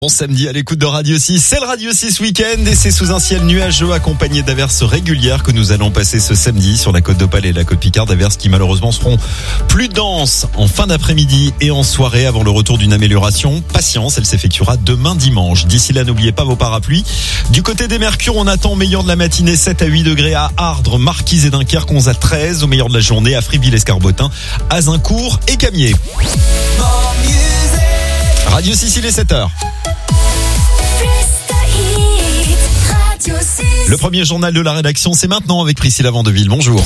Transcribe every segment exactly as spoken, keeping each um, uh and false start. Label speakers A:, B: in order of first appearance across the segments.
A: Bon samedi à l'écoute de Radio six, c'est le Radio six Week-end et c'est sous un ciel nuageux accompagné d'averses régulières que nous allons passer ce samedi sur la côte d'Opale et la côte Picard, d'averses qui malheureusement seront plus denses en fin d'après-midi et en soirée avant le retour d'une amélioration. Patience, elle s'effectuera demain dimanche. D'ici là, n'oubliez pas vos parapluies. Du côté des Mercures, on attend au meilleur de la matinée sept à huit degrés à Ardres, Marquise et Dunkerque, onze à treize, au meilleur de la journée à Friville-Escarbotin, Azincourt et Camier. Radio six, il est sept heures. Le premier journal de la rédaction, c'est maintenant avec Priscilla Vandeville. Bonjour.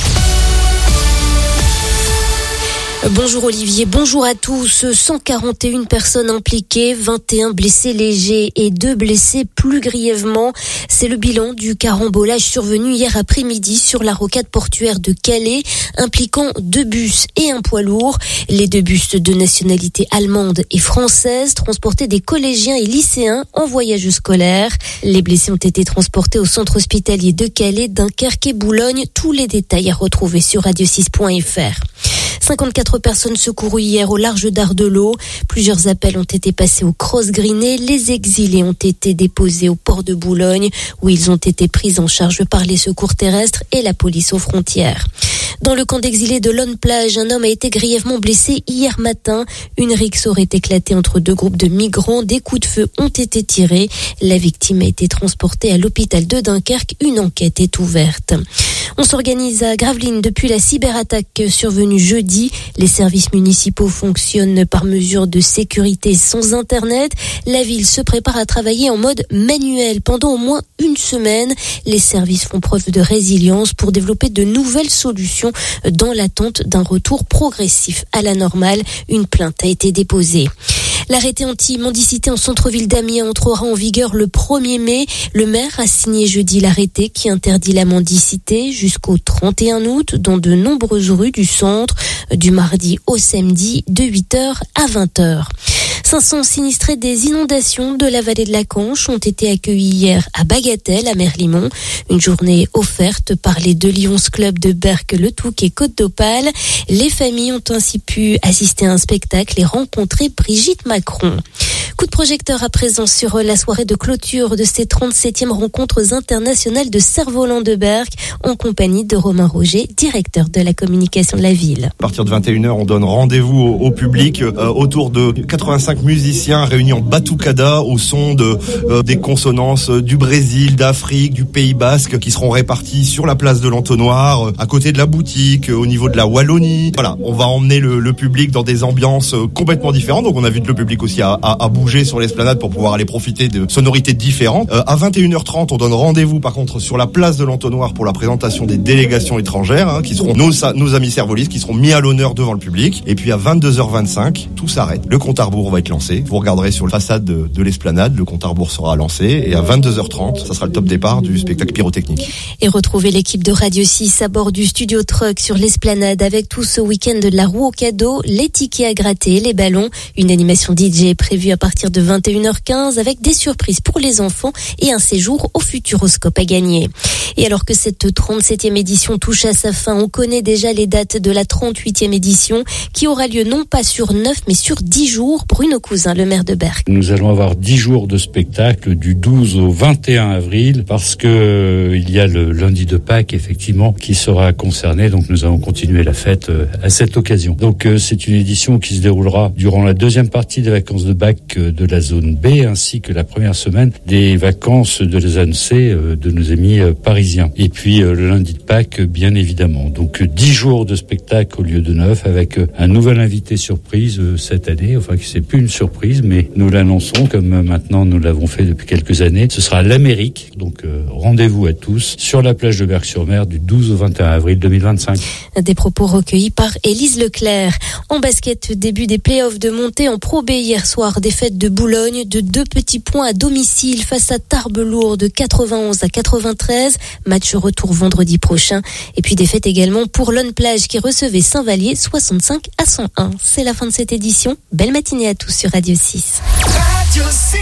B: Bonjour Olivier, bonjour à tous. cent quarante et une personnes impliquées, vingt et un blessés légers et deux blessés plus grièvement. C'est le bilan du carambolage survenu hier après-midi sur la rocade portuaire de Calais, impliquant deux bus et un poids lourd. Les deux bus de nationalité allemande et française transportaient des collégiens et lycéens en voyage scolaire. Les blessés ont été transportés au centre hospitalier de Calais, Dunkerque et Boulogne. Tous les détails à retrouver sur radio six point f r. cinquante-quatre personnes secourues hier au large d'Ardelot. Plusieurs appels ont été passés au Cross Grinet. Les exilés ont été déposés au port de Boulogne où ils ont été pris en charge par les secours terrestres et la police aux frontières. Dans le camp d'exilés de Lonne-Plage, un homme a été grièvement blessé hier matin. Une rixe aurait éclaté entre deux groupes de migrants. Des coups de feu ont été tirés. La victime a été transportée à l'hôpital de Dunkerque. Une enquête est ouverte. On s'organise à Gravelines depuis la cyberattaque survenue jeudi. Les services municipaux fonctionnent par mesure de sécurité sans Internet. La ville se prépare à travailler en mode manuel pendant au moins une semaine. Les services font preuve de résilience pour développer de nouvelles solutions dans l'attente d'un retour progressif à la normale. Une plainte a été déposée. L'arrêté anti-mendicité en centre-ville d'Amiens entrera en vigueur le premier mai. Le maire a signé jeudi l'arrêté qui interdit la mendicité jusqu'au trente et un août dans de nombreuses rues du centre, du mardi au samedi de huit heures à vingt heures. cinq cents sinistrés des inondations de la vallée de la Canche ont été accueillis hier à Bagatelle, à Merlimont. Une journée offerte par les deux Lions Club de Berck, Le Touquet et Côte d'Opale. Les familles ont ainsi pu assister à un spectacle et rencontrer Brigitte Macron. Coup de projecteur à présent sur la soirée de clôture de ces trente-septièmes rencontres internationales de cerf-volant de Berck en compagnie de Romain Roger, directeur de la communication de la ville.
C: À partir de vingt et une heures, on donne rendez-vous au, au public euh, autour de quatre-vingt-cinq musiciens réunis en batucada au son de, euh, des consonances du Brésil, d'Afrique, du Pays Basque qui seront répartis sur la place de l'Entonnoir, euh, à côté de la boutique, euh, au niveau de la Wallonie. Voilà, on va emmener le, le public dans des ambiances euh, complètement différentes. Donc on invite le public aussi à, à, à bouger sur l'esplanade pour pouvoir aller profiter de sonorités différentes. Euh, à vingt et une heures trente, on donne rendez-vous par contre sur la place de l'Entonnoir pour la présentation des délégations étrangères, hein, qui seront nos, nos amis cervolistes, qui seront mis à l'honneur devant le public. Et puis à vingt-deux heures vingt-cinq, tout s'arrête. Le compte à rebours va être lancé. Vous regarderez sur la façade de, de l'esplanade, le compte à rebours sera lancé. Et à vingt-deux heures trente, ça sera le top départ du spectacle pyrotechnique.
B: Et retrouvez l'équipe de Radio six à bord du Studio Truck sur l'esplanade avec tout ce week-end de la roue au cadeau, les tickets à gratter, les ballons. Une animation D J est prévue à partir de vingt et une heures quinze avec des surprises pour les enfants et un séjour au Futuroscope à gagner. Et alors que cette trente-septième édition touche à sa fin, on connaît déjà les dates de la trente-huitième édition qui aura lieu non pas sur neuf mais sur dix jours. Bruno Cousin, le maire de Berck.
D: Nous allons avoir dix jours de spectacle du douze au vingt et un avril parce que euh, il y a le lundi de Pâques effectivement qui sera concerné, donc nous allons continuer la fête euh, à cette occasion. Donc euh, c'est une édition qui se déroulera durant la deuxième partie des vacances de bac euh, de la zone B ainsi que la première semaine des vacances de la zone C euh, de nos amis euh, parisiens. Et puis euh, le lundi de Pâques bien évidemment. Donc euh, dix jours de spectacle au lieu de neuf avec euh, un nouvel invité surprise euh, cette année, enfin qui c'est plus une surprise mais nous l'annonçons comme euh, maintenant nous l'avons fait depuis quelques années. Ce sera l'Amérique, donc euh, rendez-vous à tous sur la plage de Berck-sur-Mer du douze au vingt et un avril deux mille vingt-cinq.
B: Des propos recueillis par Élise Leclerc. En basket, début des playoffs de montée en Pro B hier soir, défaite de Boulogne de deux petits points à domicile face à Tarbes-Lourdes quatre-vingt-onze à quatre-vingt-treize. Match retour vendredi prochain. Et puis défaite également pour Lonne-Plage qui recevait Saint-Vallier soixante-cinq à cent un. C'est la fin de cette édition. Belle matinée à tous sur Radio six. Radio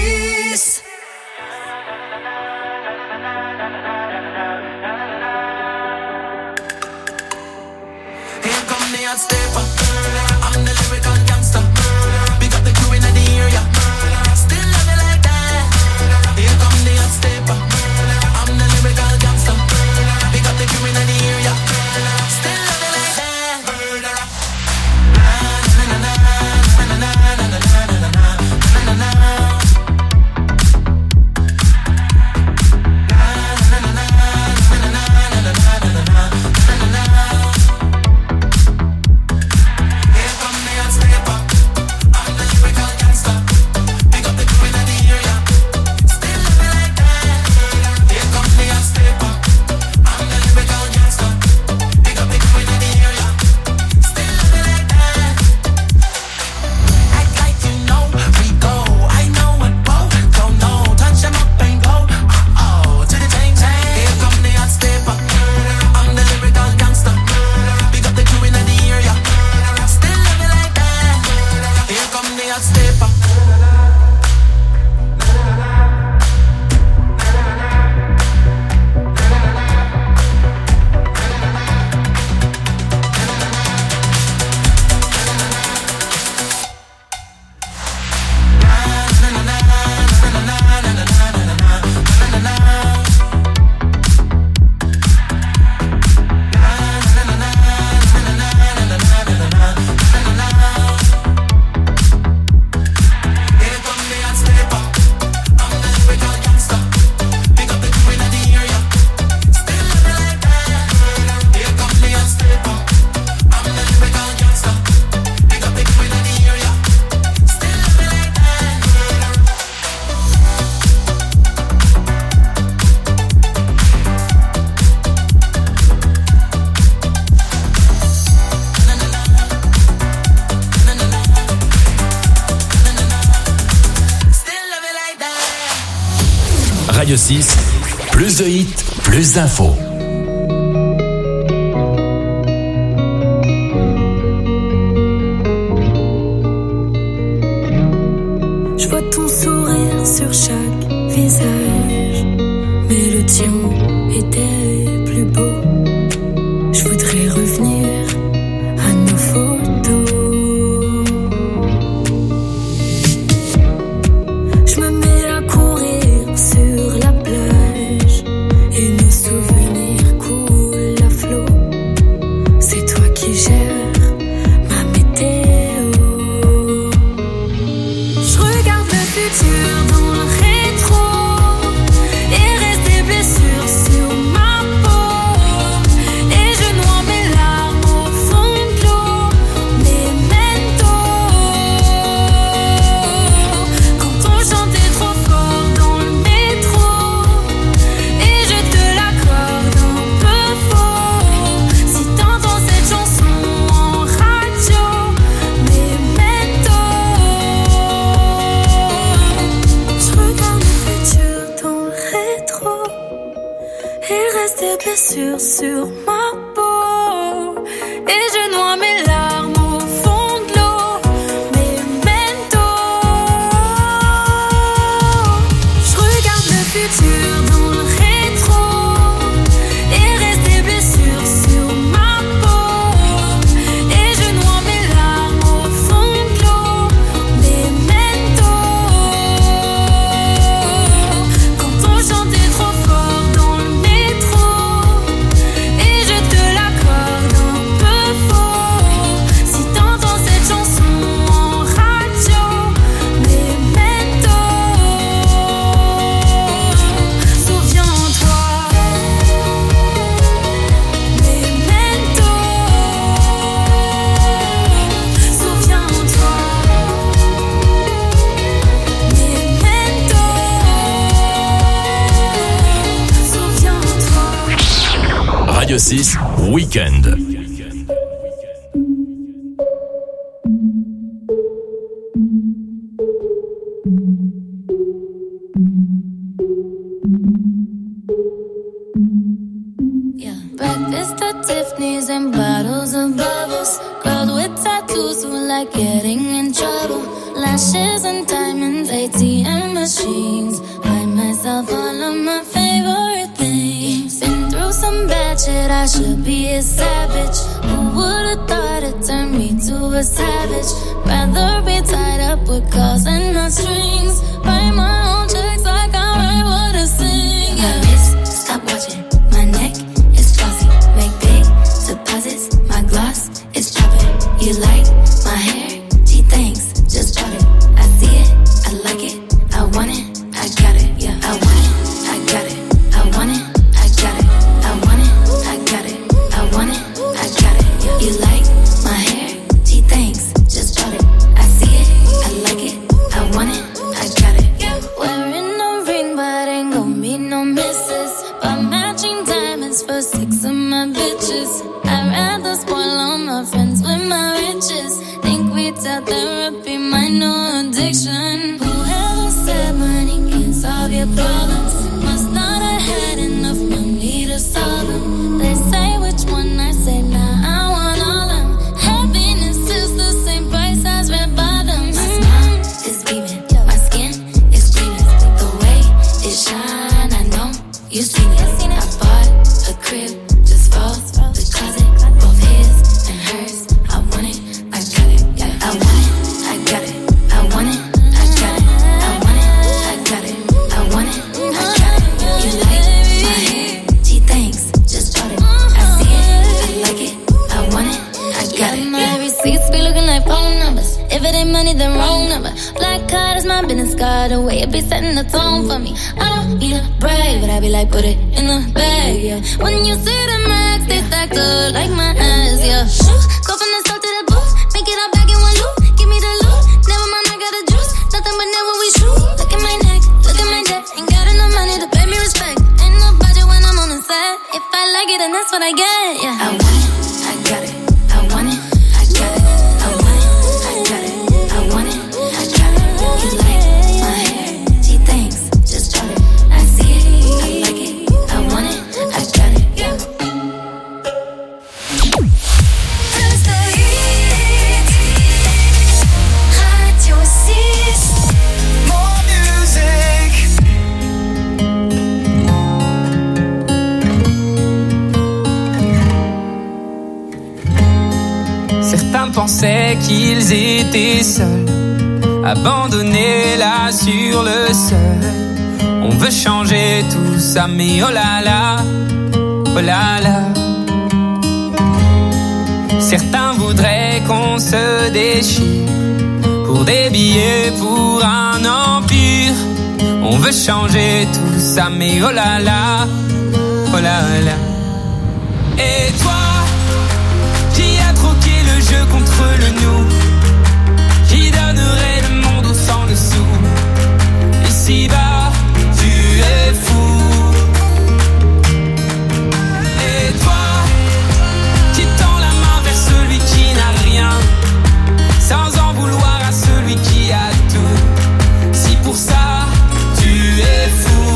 B: six.
E: I'm the lyrical gangster. Big up the crew in the area. Still love it like that. Radio six, plus de hits, plus d'infos.
F: Je vois ton sourire sur chaque visage, mais le tien était plus beau. Je voudrais revenir à nos photos. Je me mets à courir sur la plage et nos souvenirs coulent à flot. C'est toi qui gères ma météo. Je regarde le futur dans le rétro et reste des blessures sur ma peau. Et je noie mes larmes au fond de l'eau. Memento. Quand on chantait trop fort dans le métro et je te l'accorde un peu faux. Si t'entends cette chanson en radio, Memento. Je regarde le futur dans le rétro et reste des blessures sur ma peau. Et je noie mes larmes au fond de l'eau. Memento. Je regarde le futur dans le rétro et reste des blessures sur ma peau. Et je noie mes larmes au fond de l'eau. Memento. Quand on chantait trop fort dans le métro et je te l'accorde un peu faux. Si t'entends cette chanson en radio, Memento. Souviens-toi. Memento. Souviens-toi. Memento. Souviens-toi.
E: Radio six, Week-end.
F: Yeah. Breakfast at Tiffany's and bottles of bubbles. Girls with tattoos who like getting in trouble. Lashes and diamonds, A T M machines. Buy myself all of my favorite things. Been through some bad shit, I should be a savage. Who would've thought it turned me to a savage? Rather be tied up with calls and not strings. Write my own checks like I write what I sing. Yeah. My wrist, stop watching. My neck is glossy. Make big deposits. My gloss is popping. You like my hair? Gee, thanks. Just bought it. I see it. I like it. I want it. I got it. Yeah. I want it. I got it. I want it. I got it. I want it. I got it. I want it. I got it. Yeah. You like my hair? Gee, thanks. Just bought it. I see it. I like it. I want it. I got it. Yeah. Wearing a ring, but ain't gon' be no misses. But matching diamonds for six of my bitches. I'd rather spoil all my friends with my riches. Think we tell therapy my new addiction. Whoever said money can solve your problems must not have had enough money to solve them. They say which one, I say nah, I want all them. Happiness is the same price as red bottoms. My smile is beaming, my skin is gleaming. The way it shine, I know you've seen it. I bought a crib, just falls the closet, both his and hers. I want it, I got it. I want it, I got it. I want it, I got it. I want it, I got it. I want it, I got it. You like my hair? Gee, thanks. Just bought it. I see it, I like it. I want it, I got it. My receipts be looking like phone numbers. If it ain't money, then wrong number. Black card is my business card. The way it be setting the tone for me. I don't need a brag, but I be like, put it in the bag, yeah. When you see the max, they stacked up like my ass, yeah. Go from the start to the booth, make it all back in one loop. Give me the loot, never mind, I got a juice. Nothing but never we shoot. Look at my neck, look at my debt. Ain't got enough money to pay me respect. Ain't no budget when I'm on the set. If I like it, then that's what I get, yeah. I want it, I got it. I want it, I got it. I want it, I got it. I want it, I got it. You like my hair? Gee, thanks. Just bought it. I see
G: pensaient qu'ils étaient seuls, abandonnés là sur le sol. On veut changer tout ça, mais oh là là, oh là là. Certains voudraient qu'on se déchire pour des billets, pour un empire. On veut changer tout ça, mais oh là là, oh là là. Et toi, qui a troqué le jeu contre le nous, qui donnerait le monde au sang le sou. Ici-bas, tu es fou. Et toi, qui tend la main vers celui qui n'a rien, sans en vouloir à celui qui a tout. Si pour ça, tu es fou,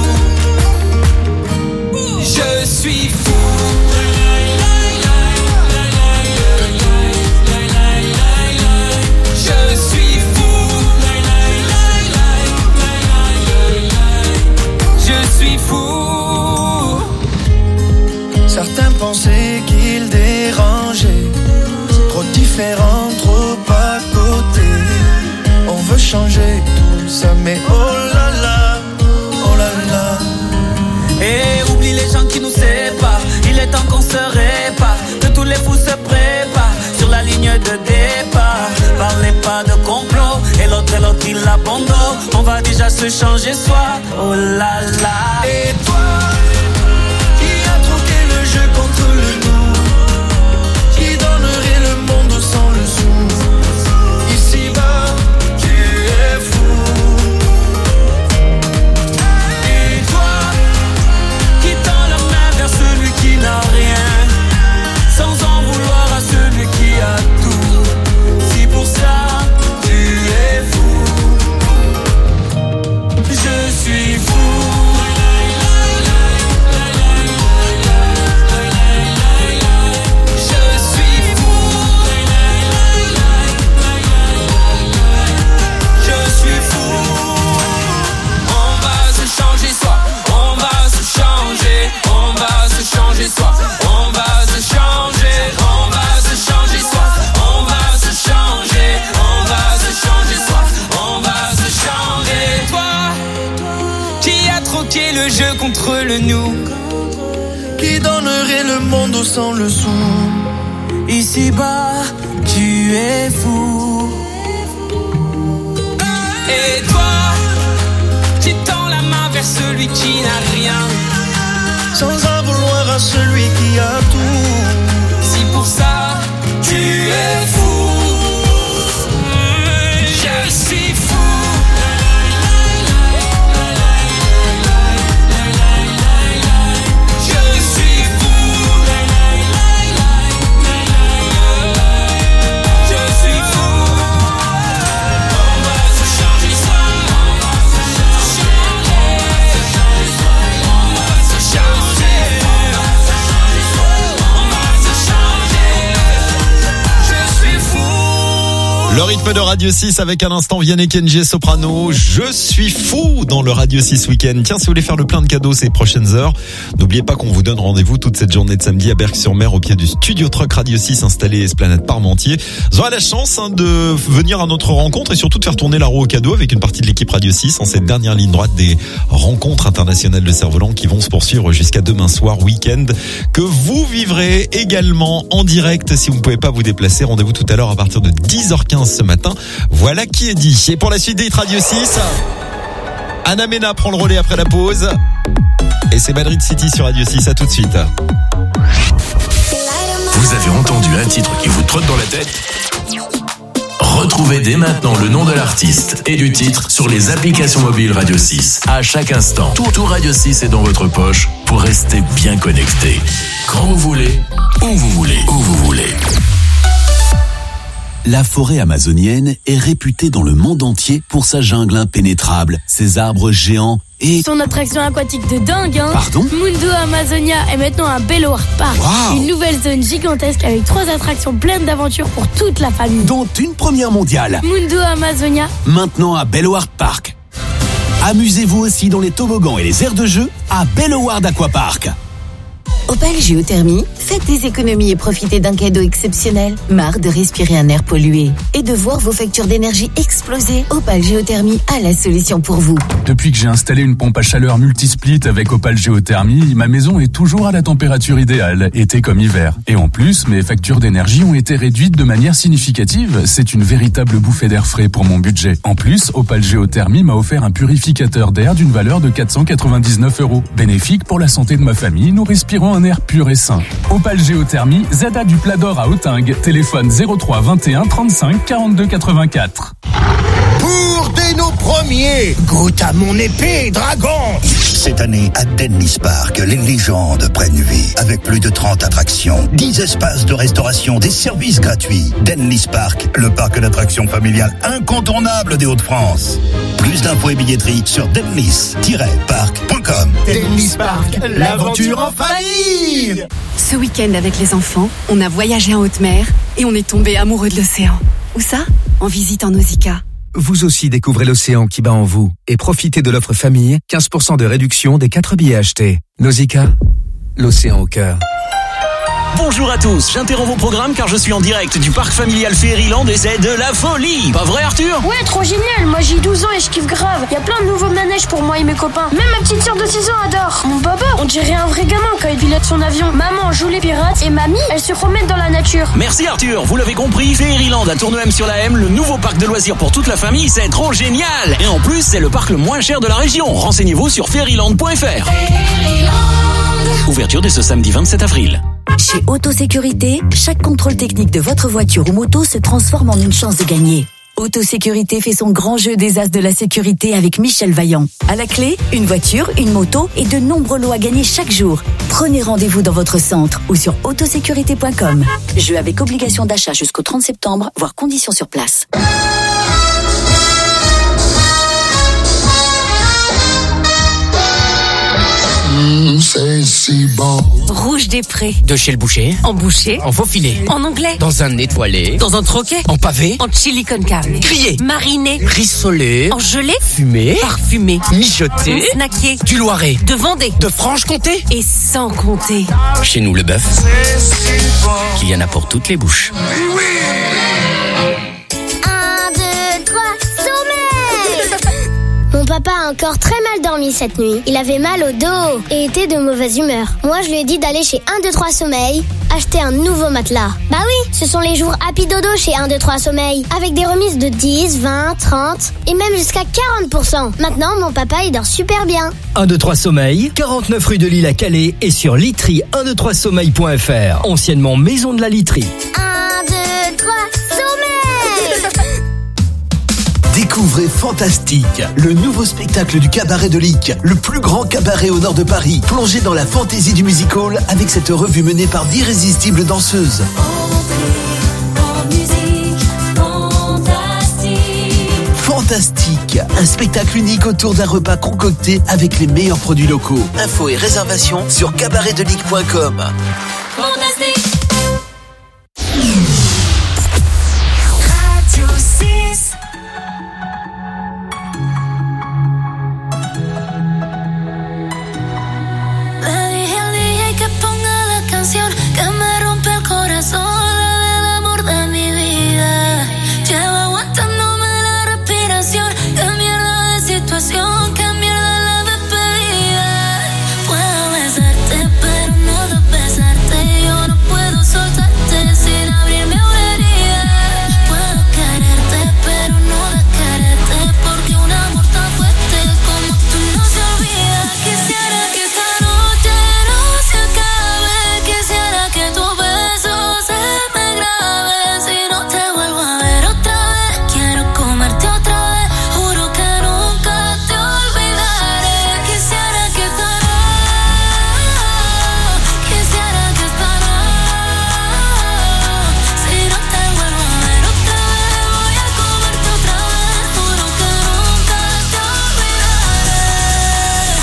G: je suis fou.
H: Certains pensaient qu'ils dérangeaient, trop différents, trop à côté. On veut changer tout ça, mais oh là là, oh là là.
G: Et oublie les gens qui nous séparent, il est temps qu'on se répare, que tous les fous se préparent sur la ligne de départ. Parlez pas de complot, et l'autre et l'autre il abandonne. On va déjà se changer soi, oh là là.
H: Et toi, jeu contre le nous, qui donnerait le monde sans le sou. Ici-bas, tu es fou. Et toi, qui tend la main vers celui qui n'a rien, sans en vouloir à celui qui a tout. Si pour ça, tu es fou, je suis fou.
G: Le jeu contre le nous,
H: qui donnerait le monde au sang le sou.
G: Ici-bas, tu es fou. Et toi, qui tends la main vers celui qui n'a rien,
H: sans en vouloir à celui qui a tout.
G: Si pour ça, tu es fou, je suis fou.
A: Le rythme de Radio six avec un instant Vianney Kenji Soprano. Je suis fou dans le Radio six Week-end. Tiens, si vous voulez faire le plein de cadeaux ces prochaines heures, n'oubliez pas qu'on vous donne rendez-vous toute cette journée de samedi à Berck-sur-Mer au pied du Studio Truck Radio six installé Esplanade Parmentier. Vous aurez la chance hein, de venir à notre rencontre et surtout de faire tourner la roue aux cadeaux avec une partie de l'équipe Radio six en cette dernière ligne droite des rencontres internationales de cerf-volant qui vont se poursuivre jusqu'à demain soir, week-end, que vous vivrez également en direct si vous ne pouvez pas vous déplacer. Rendez-vous tout à l'heure à partir de dix heures quinze ce matin. Voilà qui est dit. Et pour la suite des Radio six, Anna Mena prend le relais après la pause. Et c'est Madrid City sur Radio six. À tout de suite.
E: Vous avez entendu un titre qui vous trotte dans la tête ? Retrouvez dès maintenant le nom de l'artiste et du titre sur les applications mobiles Radio six. À chaque instant, tout, tout Radio six est dans votre poche pour rester bien connecté. Quand vous voulez, où vous voulez, où vous voulez.
I: La forêt amazonienne est réputée dans le monde entier pour sa jungle impénétrable, ses arbres géants et...
J: son attraction aquatique de dingue, hein.
I: Pardon ?
J: Mundo Amazonia est maintenant un Bellower Park.
I: Wow.
J: Une nouvelle zone gigantesque avec trois attractions pleines d'aventures pour toute la famille.
I: Dont une première mondiale.
J: Mundo Amazonia.
I: Maintenant à Bellower Park. Amusez-vous aussi dans les toboggans et les aires de jeu à Bellower Aquapark.
K: Opel Géothermie, Faites des économies et profitez d'un cadeau exceptionnel. Marre de respirer un air pollué et de voir vos factures d'énergie exploser? Opale Géothermie a la solution pour vous.
L: Depuis que j'ai installé une pompe à chaleur multisplit avec Opale Géothermie, ma maison est toujours à la température idéale, été comme hiver. Et en plus, mes factures d'énergie ont été réduites de manière significative. C'est une véritable bouffée d'air frais pour mon budget. En plus, Opale Géothermie m'a offert un purificateur d'air d'une valeur de quatre cent quatre-vingt-dix-neuf euros. Bénéfique pour la santé de ma famille, nous respirons un air pur et sain. Opale Géothermie, Z A du Plat d'Or à Autingue. Téléphone zéro trois vingt et un trente-cinq quarante-deux quatre-vingt-quatre.
M: Pour dès nos premiers, goûte à mon épée, dragon. Cette année, à Dennis Park, les légendes prennent vie. Avec plus de trente attractions, dix espaces de restauration, des services gratuits. Dennis Park, le parc d'attractions familial incontournable des Hauts-de-France. Plus d'infos et billetterie sur dennis tiret park point com.
N: Dennis Park, l'aventure en famille.
O: Ce week-end avec les enfants, on a voyagé en haute mer et on est tombé amoureux de l'océan. Où ça? En visite en Nausicaa.
P: Vous aussi découvrez l'océan qui bat en vous et profitez de l'offre famille, quinze pour cent de réduction des quatre billets achetés. Nausicaa, l'océan au cœur.
Q: Bonjour à tous, j'interromps vos programmes car je suis en direct du parc familial Fairyland et c'est de la folie. Pas vrai Arthur?
J: Ouais, trop génial. Moi j'ai douze ans et je kiffe grave. Il y a plein de nouveaux manèges pour moi et mes copains. Même ma petite sœur de six ans adore. Mon papa, on dirait un vrai gamin quand il pilote son avion. Maman joue les pirates et mamie, elle se promène dans la nature.
Q: Merci Arthur, vous l'avez compris, Fairyland à Tournehem sur la M, le nouveau parc de loisirs pour toute la famille, c'est trop génial. Et en plus, c'est le parc le moins cher de la région. Renseignez-vous sur fairyland point f r. Ouverture dès ce samedi vingt-sept avril.
R: Chez Autosécurité, chaque contrôle technique de votre voiture ou moto se transforme en une chance de gagner. Autosécurité fait son grand jeu des as de la sécurité avec Michel Vaillant. À la clé, une voiture, une moto et de nombreux lots à gagner chaque jour. Prenez rendez-vous dans votre centre ou sur autosécurité point com. Jeu avec obligation d'achat jusqu'au trente septembre, voire conditions sur place.
S: Mmh, c'est si bon.
T: Rouge des Prés.
U: De chez le boucher.
T: En boucher.
U: En faux filet.
T: En anglais.
U: Dans un étoilé.
T: Dans un troquet.
U: En pavé.
T: En chili con carne.
U: Grillé.
T: Mariné.
U: Rissolé.
T: En gelée.
U: Fumé.
T: Parfumé.
U: Mijoté.
T: Snacké.
U: Du Loiret.
T: De Vendée.
U: De Franche-Comté.
T: Et sans compter.
U: Chez nous, le bœuf. Il y en a pour toutes les bouches.
V: Oui, oui. Un, deux, trois, sommeil. Mon papa a encore très mal dormi cette nuit. Il avait mal au dos et était de mauvaise humeur. Moi, je lui ai dit d'aller chez un, deux, trois Sommeil, acheter un nouveau matelas. Bah oui, ce sont les jours Happy Dodo chez un, deux, trois Sommeil, avec des remises de dix, vingt, trente et même jusqu'à quarante pour cent. Maintenant, mon papa, il dort super bien.
W: un, deux, trois Sommeil, quarante-neuf rue de Lille à Calais et sur literie un, deux, trois sommeil point f r, anciennement Maison de la Literie.
V: un, deux, trois, Sommeil.
I: Découvrez Fantastique, le nouveau spectacle du cabaret de Lick, le plus grand cabaret au nord de Paris. Plongez dans la fantaisie du musical avec cette revue menée par d'irrésistibles danseuses. Fantastique, un spectacle unique autour d'un repas concocté avec les meilleurs produits locaux. Infos et réservations sur cabaret de lick point com.
V: Fantastique.
F: Que me rompe el corazón, la del amor de mi vida. Llevo aguantándome la respiración. Qué mierda de situación, qué mierda la despedida. Puedo besarte, pero no de besarte. Yo no puedo soltarte sin abrirme una herida. Puedo quererte, pero no de quererte. Porque un amor tan fuerte como tú no se olvida. Quisiera que esta noche no se acabe. Quisiera que tu beso se me grabe. Si no te vuelvo a ver otra vez, quiero comerte otra vez. Juro que nunca te olvidaré. Quisiera que esta noche, quisiera que esta noche, si no te vuelvo a ver otra vez, voy a comerte otra vez. Juro que nunca te olvidaré.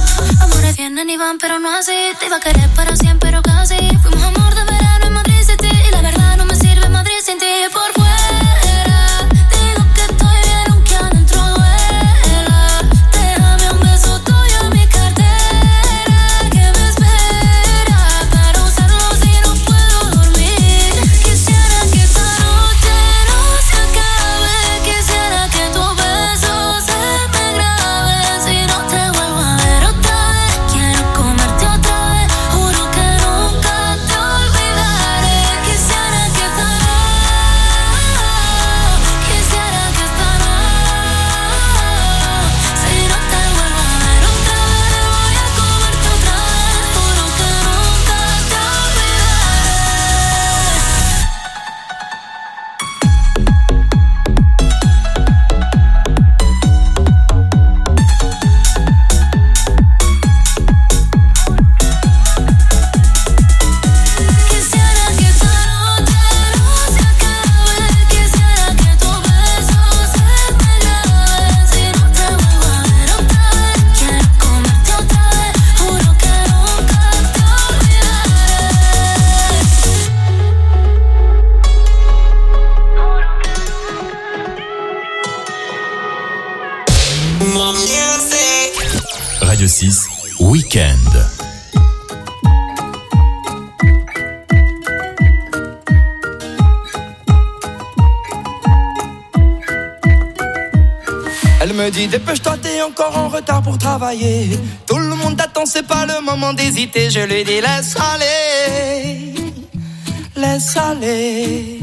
F: Amores vienen y van, pero no así. Te iba a querer para siempre, pero casi. Fuimos amor de verano en Madrid City.
E: Week-end.
H: Elle me dit dépêche-toi, t'es encore en retard pour travailler. Tout le monde t'attend, c'est pas le moment d'hésiter. Je lui dis laisse aller, laisse aller.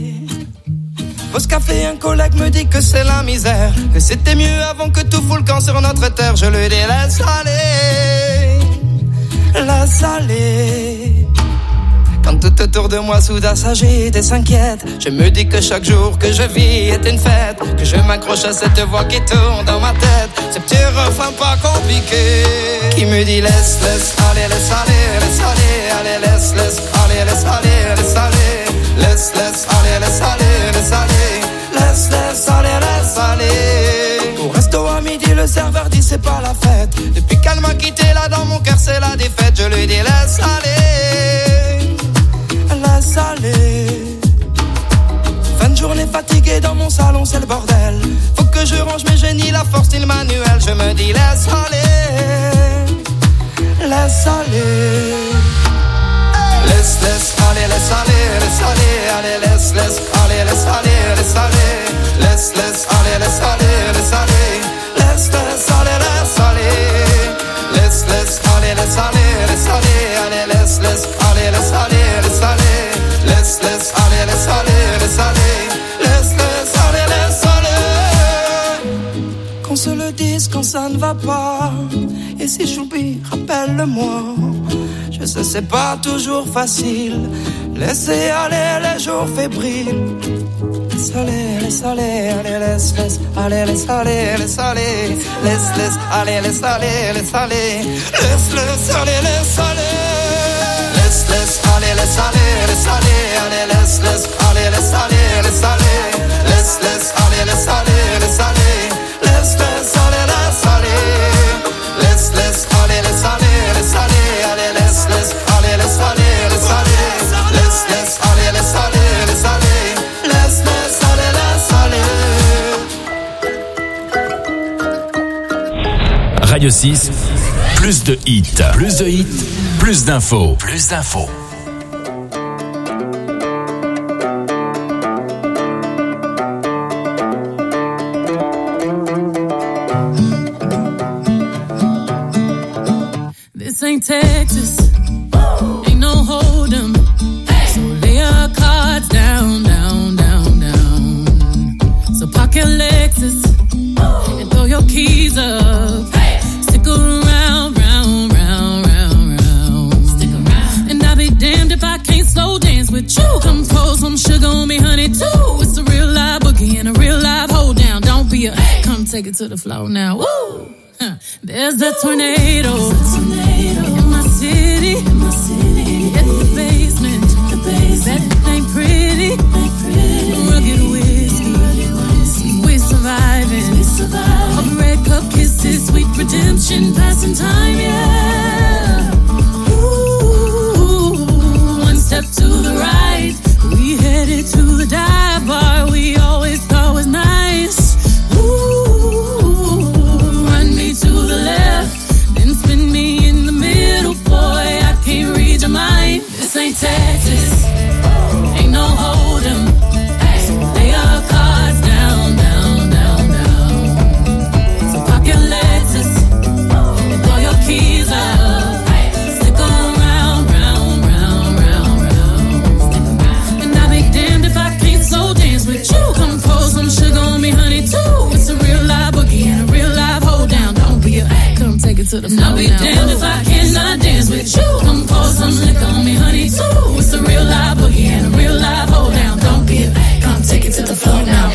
H: Pause café, un collègue me dit que c'est la misère, que c'était mieux avant que tout fout le camp sur notre terre. Je lui dis laisse aller, laisse aller. Quand tout autour de moi soudain s'agite et s'inquiète, je me dis que chaque jour que je vis est une fête, que je m'accroche à cette voix qui tourne dans ma tête, ce petit refrain pas compliqué qui me dit laisse, laisse aller, laisse aller, laisse aller, allez laisse, laisse aller, laisse aller, laisse aller, laisse, laisse aller, laisse aller, laisse aller, laisse, laisse aller, laisse aller. Au resto à midi le serveur dit c'est pas la fête, depuis qu'elle m'a quitté là dans mon cœur c'est la défaite. Je lui dis laisse aller, laisse aller. Fin de journée fatiguée dans mon salon, c'est le bordel. Faut que je range mes génies, la force et le manuel. Je me dis laisse aller, laisse aller. Laisse, laisse aller, laisse aller, laisse aller, allez laisse, laisse aller, laisse aller, laisse aller. Laisse, laisse aller, laisse aller, laisse aller. Laisse, laisse aller, laisse aller. Laisse, laisse aller, laisse aller, laisse aller, allez laisse, laisse aller, laisse aller, laisse aller. Laisse, laisse aller, laisse aller, laisse aller. Laisse, laisse aller, laisse aller. Qu'on se le dise quand ça ne va pas, et si j'oublie, rappelle-le-moi. Je sais c'est pas toujours facile, laissez aller les jours fébriles. Laisse aller, laisse aller, allez laisse, laisse aller, laisse aller, laisse aller. Laisse, laisse aller, laisse aller, laisse aller. Laisse, laisse aller, laisse aller. Laisse, laisse aller, laisse aller, laisse aller, allez laisse, laisse aller, laisse aller, laisse aller. Laisse, laisse aller, laisse aller, laisse aller. Laisse, laisse aller, laisse aller. Laisse, laisse aller, laisse aller, laisse aller, allez laisse, laisse aller, laisse aller, laisse aller. Laisse, laisse aller, laisse aller, laisse aller. Laisse, laisse aller, laisse aller.
E: Radio six, plus de hits, plus de hits, plus d'infos, plus d'infos.
B: This ain't Texas, ain't no hold 'em. So lay your cards down, down, down, down. So park your Lexus and throw your keys up. Stick around, round, round, round, round. Stick around. And I'll be damned if I can't slow dance with you. Come pour some sugar on me, honey, too. It's a real live boogie and a real live hold down. Don't be a, come take it to the floor now. Woo! Huh. There's a tornado, in my city, in my city. It's the basement, the basement. That ain't pretty, ain't pretty. Rugged whiskey, we surviving. We surviving. Of red cup kisses, sweet redemption, passing time, yeah. Ooh, one step to the right, we headed to the dive bar we always thought was nice. Ooh, run me to the left, then spin me in the middle, boy, I can't read your mind. This ain't Texas, ain't no hold 'em. So lay your cards down, down, down, down. So pop your Lexus and throw your keys up. Stick around, round, round, round, round. And I'll be damned if I can't slow dance with you. Come pour some sugar on me, honey, too. It's a real live boogie and a real live hold down. Don't be a, come take it to the floor. I'll be now. Damned if I cannot dance with you. Come pour some liquor on me, honey, too. It's a real live boogie and a real live hold down. Don't be a, come take it to the floor now.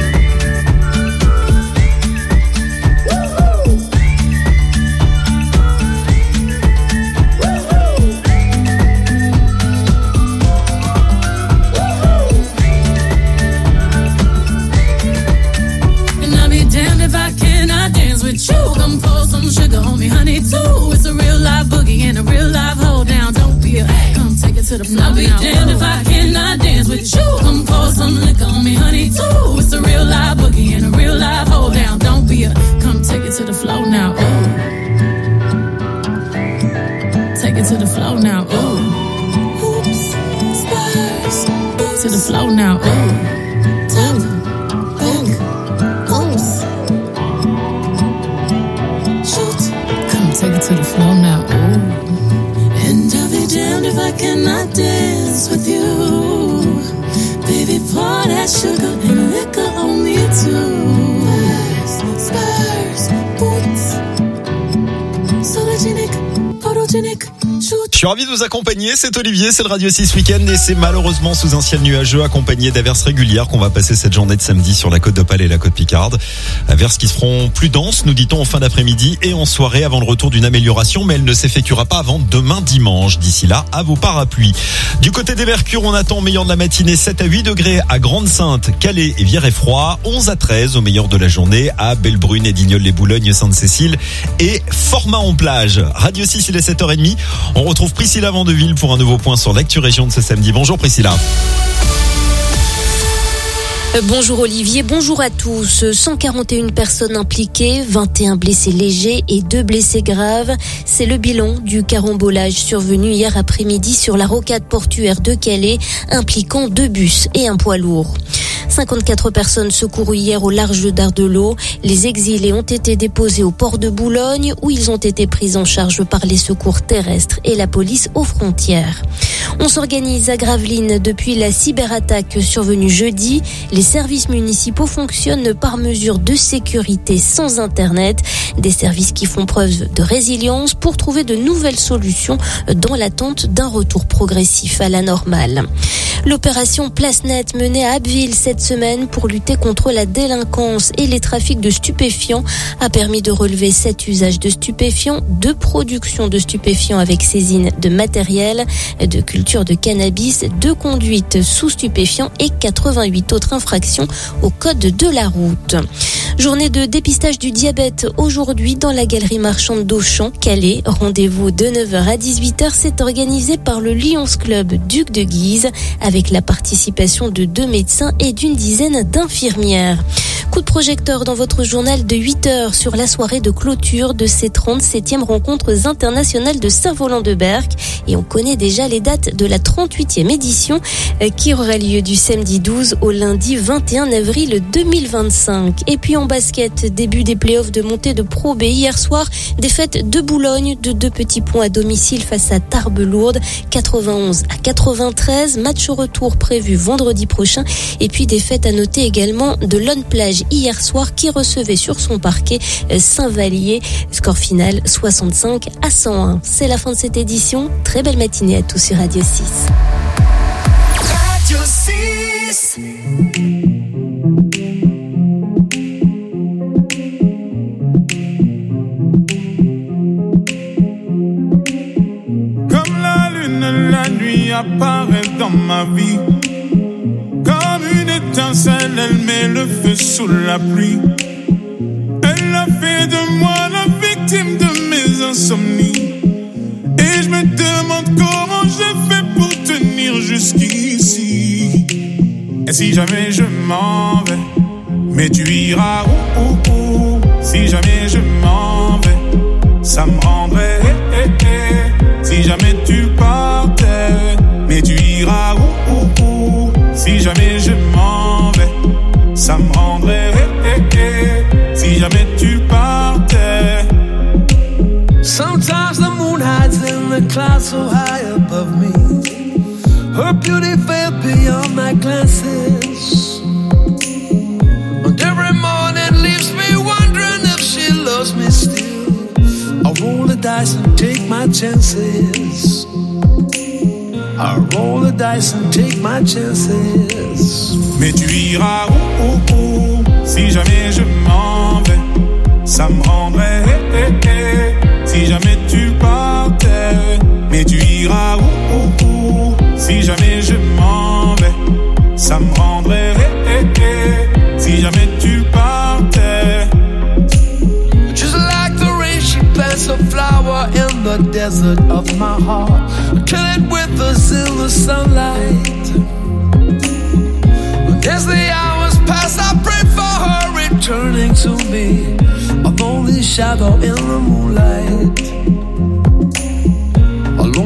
B: And I'll be damned if I cannot dance with you. Come pour some sugar on me, honey, too. It's a real live boogie and a real live hold down. Don't be a, come take it to the floor. I'll be now. Damned if I cannot dance with you. Come pour some liquor on me, honey, too. It's a real live boogie and a real live hold down. Don't be a, come take it to the floor now. Ooh. it to the floor now. Ooh, oops, spurs. To the floor now. Ooh, tap, back, oops. Shoot, come take it to the floor now. Ooh, and I'll be damned if I cannot dance with you. Baby, pour that sugar and liquor on me too. Spurs, boots, sologenic, photogenic.
A: Je suis ravi de vous accompagner, c'est Olivier, c'est le Radio six Week-end et c'est malheureusement sous un ciel nuageux accompagné d'averses régulières qu'on va passer cette journée de samedi sur la côte d'Opale et la côte Picarde. Averses qui seront plus denses, nous dit-on, en fin d'après-midi et en soirée avant le retour d'une amélioration, mais elle ne s'effectuera pas avant demain dimanche. D'ici là, à vos parapluies. Du côté des mercures, on attend au meilleur de la matinée sept à huit degrés à Grande-Sainte, Calais et Vierre-et-Froid, onze à treize au meilleur de la journée à Bellebrune, Edignolles-les-Boulognes, Sainte-Cécile et Format-en-Plage. Radio six, il est sept heures trente. On retrouve Priscilla Vandeville pour un nouveau point sur l'actu région de ce samedi. Bonjour Priscilla.
C: Bonjour Olivier, bonjour à tous. cent quarante et une personnes impliquées, vingt et un blessés légers et deux blessés graves. C'est le bilan du carambolage survenu hier après-midi sur la rocade portuaire de Calais, impliquant deux bus et un poids lourd. cinquante-quatre personnes secourues hier au large d'Ardelot. Les exilés ont été déposés au port de Boulogne où ils ont été pris en charge par les secours terrestres et la police aux frontières. On s'organise à Gravelines depuis la cyberattaque survenue jeudi. Les services municipaux fonctionnent par mesure de sécurité sans Internet. Des services qui font preuve de résilience pour trouver de nouvelles solutions dans l'attente d'un retour progressif à la normale. L'opération Place Nette menée à Abbeville cette semaine pour lutter contre la délinquance et les trafics de stupéfiants a permis de relever sept usages de stupéfiants, deux productions de stupéfiants avec saisine de matériel, de culture de cannabis, deux conduites sous stupéfiants et quatre-vingt-huit autres infractions au code de la route. Journée de dépistage du diabète aujourd'hui dans la galerie marchande d'Auchan, Calais. Rendez-vous de neuf heures à dix-huit heures. C'est organisé par le Lions Club Duc de Guise avec la participation de deux médecins et d'une dizaine d'infirmières. Coup de projecteur dans votre journal de huit heures sur la soirée de clôture de ces trente-septième rencontres internationales de Cerf-Volant-de-Berck. Et on connaît déjà les dates de la trente-huitième édition qui aura lieu du samedi douze au lundi vingt et un avril deux mille vingt-cinq. Et puis en basket, début des playoffs de montée de Pro B hier soir, défaite de Boulogne de deux petits points à domicile face à Tarbes-Lourdes, quatre-vingt-onze à quatre-vingt-treize. Match retour prévu vendredi prochain. Et puis défaite à noter également de Lone Plage hier soir qui recevait sur son parquet Saint-Vallier. Score final soixante-cinq à cent un. C'est la fin de cette édition. Très belle matinée à tous sur Radio six.
N: Radio six.
D: Comme la lune, la nuit apparaît dans ma vie. Comme une étincelle, elle met le feu sous la pluie. Elle a fait de moi la victime de mes insomnies. Et je me demande comment j'ai fait pour tenir jusqu'ici. Et si jamais je m'en vais, mais tu iras où, où, où. Si jamais je m'en vais, ça me rendrait eh, eh, eh. Si jamais tu partais, mais tu iras où, où, où. Si jamais je m'en vais, ça me rendrait eh, eh, eh. Si jamais tu partais.
G: Sometimes the moon hides in the clouds so high above me. Her beauty fell beyond my glances. And every morning leaves me wondering if she loves me still. I roll the dice and take my chances. I roll the dice and take my chances.
D: Mais tu iras où, où, où. Si jamais je m'en vais, ça me rendrait eh, eh, eh. Si jamais tu partais, mais tu iras où, où, où. Si jamais je m'en vais, ça me rendrait eh, eh, eh. Si jamais tu partais.
G: Just like the rain, she plants a flower in the desert of my heart. Kill it with us in the sunlight. As the hours pass, I pray for her returning to me. A lonely shadow in the moonlight. A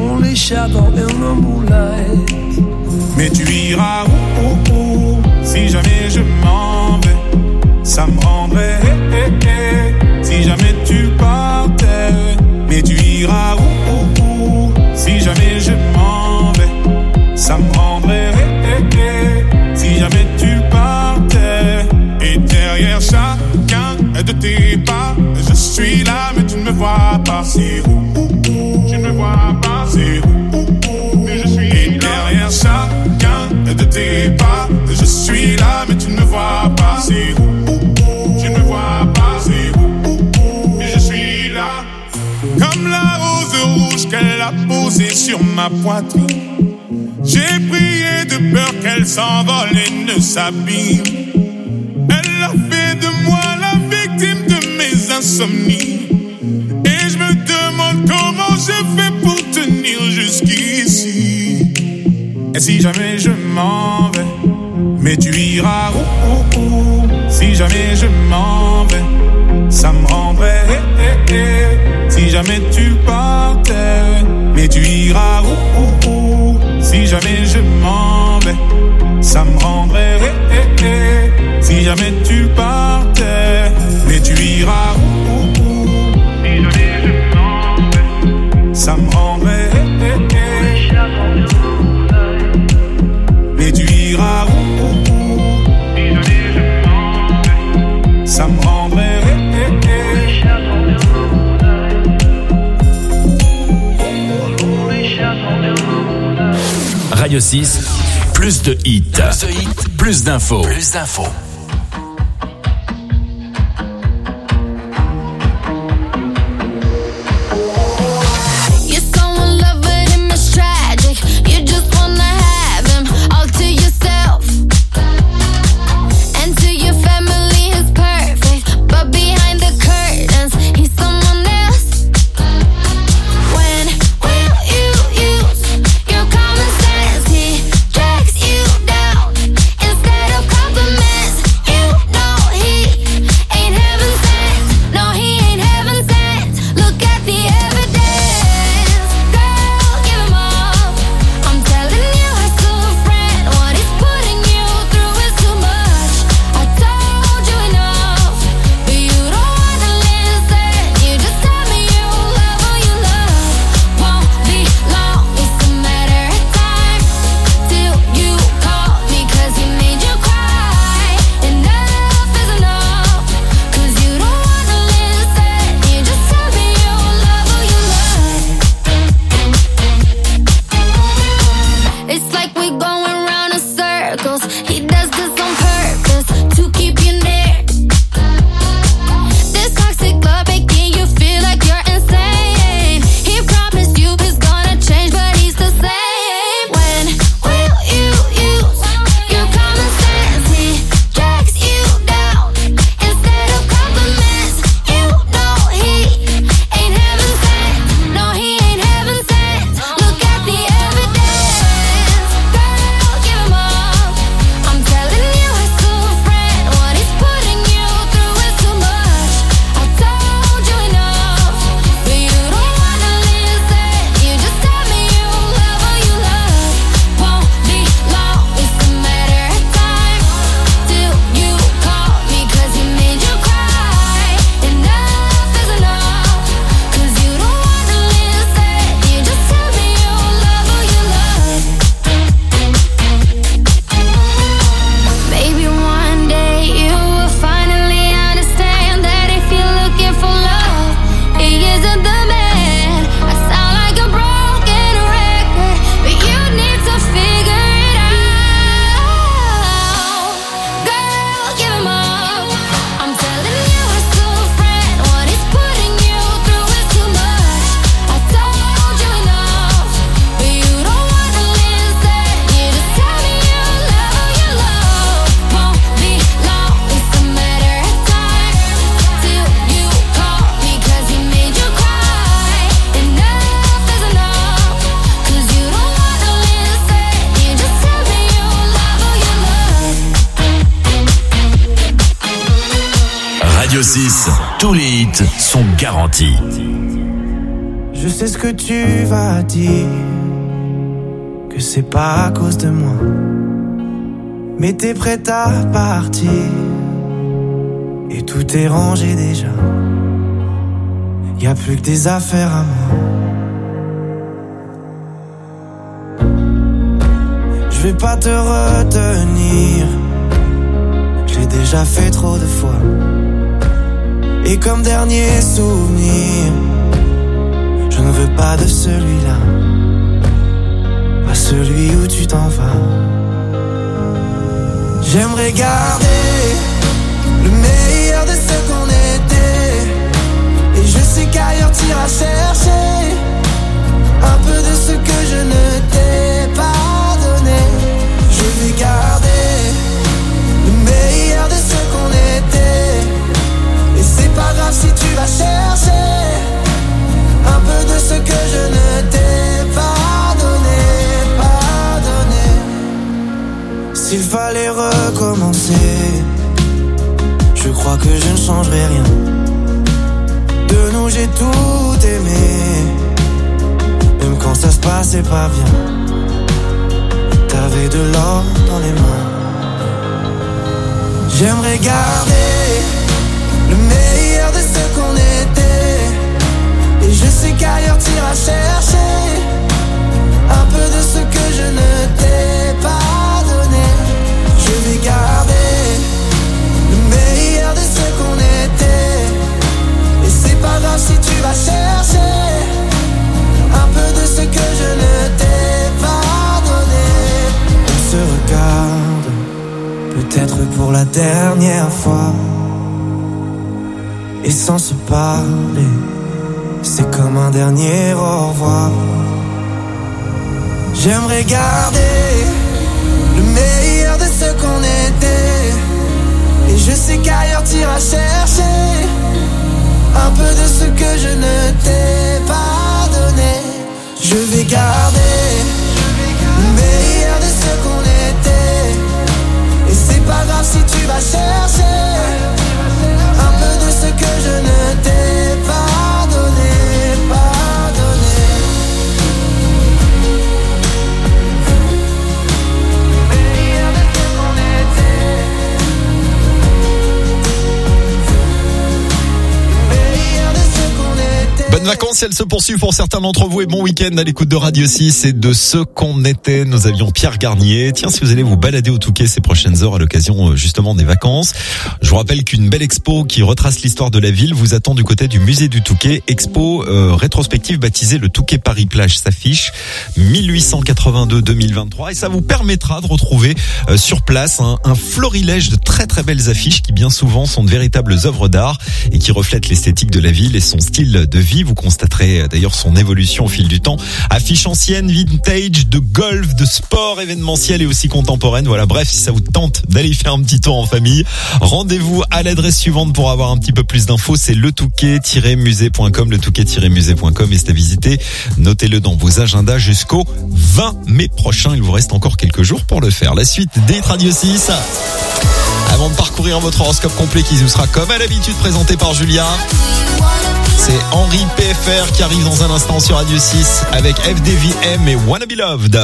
G: shadow in the moonlight.
D: Mais tu iras où, où, où, si jamais je m'en vais. Ça me rendrait eh, eh, eh, si jamais tu partais. Mais tu iras où, où, où, si jamais je m'en vais. Ça me rendrait eh, eh, eh, si jamais tu partais. Et derrière chacun de tes pas, je suis là mais tu ne me vois pas. C'est où, où, où, tu ne me vois pas. C'est où, où, où, mais je suis là. Et derrière chacun de tes pas, je suis là mais tu ne me vois pas. C'est où, où, où, tu ne me vois pas. C'est où, où, où, mais je suis là. Comme la rose rouge qu'elle a posée sur ma poitrine, j'ai prié de peur qu'elle s'envole et ne s'abîme. Elle a fait de moi la victime de mes insomnies. Et je me demande comment je fais pour tenir jusqu'ici. Et si jamais je m'en vais, mais tu iras où, où, où, si jamais je m'en vais, ça me rendrait eh, eh, eh, si jamais tu partais. Mais tu iras où, où, où, si jamais je m'en vais, ça me rendrait eh, eh, eh, si jamais tu partais. Mais tu iras où, où, où, si jamais je m'en vais, ça me rendrait eh, eh, eh, mais tu iras où, où, où, si jamais je m'en vais, ça me rendrait eh, eh, eh.
E: Radio six, plus de hits, plus de hits, plus d'infos. Plus d'infos. Radio six, tous les hits sont garantis.
H: Je sais ce que tu vas dire. que c'est pas à cause de moi. Mais t'es prête à partir et tout est rangé déjà. Y a plus que des affaires à moi. Je vais pas te retenir, je l'ai déjà fait trop de fois. Et comme dernier souvenir, je ne veux pas de celui-là, pas celui où tu t'en vas. J'aimerais garder le meilleur de ce qu'on était, et je sais qu'ailleurs t'iras chercher un peu de ce que je ne t'ai pas donné. Je vais garder le meilleur de ce qu'on était, et c'est pas grave si tu vas chercher un peu de ce que je ne t'ai pas donné, pas donné. S'il fallait recommencer, je crois que je ne changerai rien. De nous j'ai tout aimé, même quand ça se passait pas bien. T'avais de l'or dans les mains. J'aimerais garder le meilleur de ce qu'on était, et je sais qu'ailleurs t'iras chercher un peu de ce que je ne t'ai pas donné. Je vais garder le meilleur de ce qu'on était, et c'est pas grave si tu vas chercher un peu de ce que je ne t'ai pas donné. On se regarde, peut-être pour la dernière fois, et sans se parler, c'est comme un dernier au revoir. J'aimerais garder le meilleur de ce qu'on était, et je sais qu'ailleurs t'iras chercher un peu de ce que je ne t'ai pas donné. Je vais garder le meilleur de ce qu'on était, et c'est pas grave si tu vas chercher un peu de ce que je ne t'ai pas donné, pas donné. Le meilleur de ce qu'on était, le meilleur de ce qu'on était.
A: Bonnes vacances, elles se poursuivent pour certains d'entre vous, et bon week-end à l'écoute de Radio six et de ce qu'on était. Nous avions Pierre Garnier. Tiens, si vous allez vous balader au Touquet ces prochaines heures à l'occasion justement des vacances, je vous rappelle qu'une belle expo qui retrace l'histoire de la ville vous attend du côté du musée du Touquet. Expo euh, rétrospective baptisée le Touquet Paris Plage s'affiche mille huit cent quatre-vingt-deux à deux mille vingt-trois, et ça vous permettra de retrouver euh, sur place un, un florilège de très très belles affiches qui bien souvent sont de véritables œuvres d'art et qui reflètent l'esthétique de la ville et son style de vie. Vous constaterez d'ailleurs son évolution au fil du temps. Affiches anciennes, vintage, de golf, de sport événementiel et aussi contemporaine. Voilà, bref, si ça vous tente d'aller y faire un petit tour en famille, rendez-vous à l'adresse suivante pour avoir un petit peu plus d'infos. C'est le touquet tiret musée point com, le touquet tiret musée point com, et c'est à visiter. Notez-le dans vos agendas jusqu'au vingt mai prochain. Il vous reste encore quelques jours pour le faire. La suite des Radio six. Avant de parcourir votre horoscope complet qui vous sera comme à l'habitude présenté par Julia, c'est Henri P F R qui arrive dans un instant sur Radio six avec F D V M et Wanna Be Loved.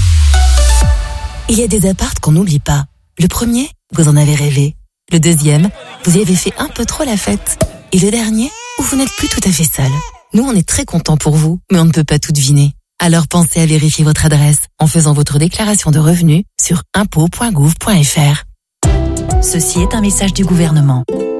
R: Il y a des apparts qu'on n'oublie pas. Le premier, vous en avez rêvé. Le deuxième, vous y avez fait un peu trop la fête. Et le dernier, où vous n'êtes plus tout à fait seul. Nous, on est très contents pour vous, mais on ne peut pas tout deviner. Alors pensez à vérifier votre adresse en faisant votre déclaration de revenus sur impôts point gouv point f r. Ceci est un message du gouvernement.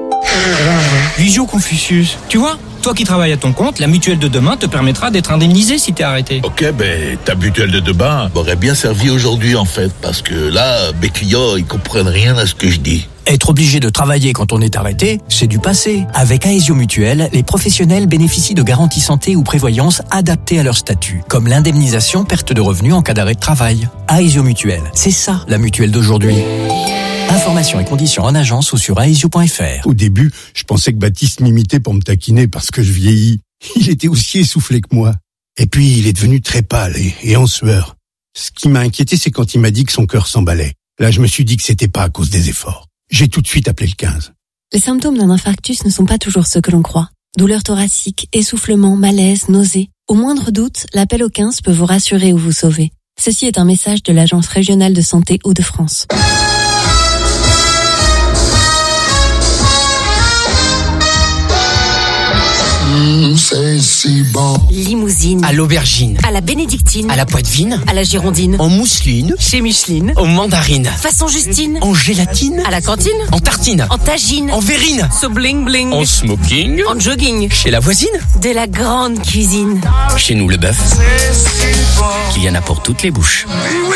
K: Visio Confucius, tu vois, toi qui travailles à ton compte, la mutuelle de demain te permettra d'être indemnisé si t'es arrêté.
L: Ok, ben ta mutuelle de demain m'aurait bien servi aujourd'hui en fait, parce que là, mes clients, ils comprennent rien à ce que je dis.
M: Être obligé de travailler quand on est arrêté, c'est du passé. Avec Aesio Mutuelle, les professionnels bénéficient de garanties santé ou prévoyance adaptées à leur statut, comme l'indemnisation perte de revenus en cas d'arrêt de travail. Aesio Mutuelle, c'est ça la mutuelle d'aujourd'hui. Informations et conditions en agence ou sur aesio point f r.
X: Au début, je pensais que Baptiste m'imitait pour me taquiner parce que je vieillis. Il était aussi essoufflé que moi. Et puis, il est devenu très pâle et, et en sueur. Ce qui m'a inquiété, c'est quand il m'a dit que son cœur s'emballait. Là, je me suis dit que c'était pas à cause des efforts. J'ai tout de suite appelé le quinze.
Y: Les symptômes d'un infarctus ne sont pas toujours ceux que l'on croit. Douleurs thoraciques, essoufflement, malaise, nausées. Au moindre doute, l'appel au quinze peut vous rassurer ou vous sauver. Ceci est un message de l'Agence régionale de santé Hauts-de-France.
J: Mmh, c'est si bon.
Y: Limousine.
J: À l'aubergine.
Y: À la bénédictine.
J: À la poitevine.
Y: À la girondine.
J: En mousseline.
Y: Chez Micheline.
J: Aux mandarines.
Y: Façon Justine.
J: En gélatine.
Y: À la cantine.
J: En tartine.
Y: En tagine.
J: En verrine.
Y: So bling bling.
J: En smoking.
Y: En jogging.
J: Chez la voisine.
Y: De la grande cuisine.
U: Chez nous, le bœuf, qu'il y en a pour toutes les bouches.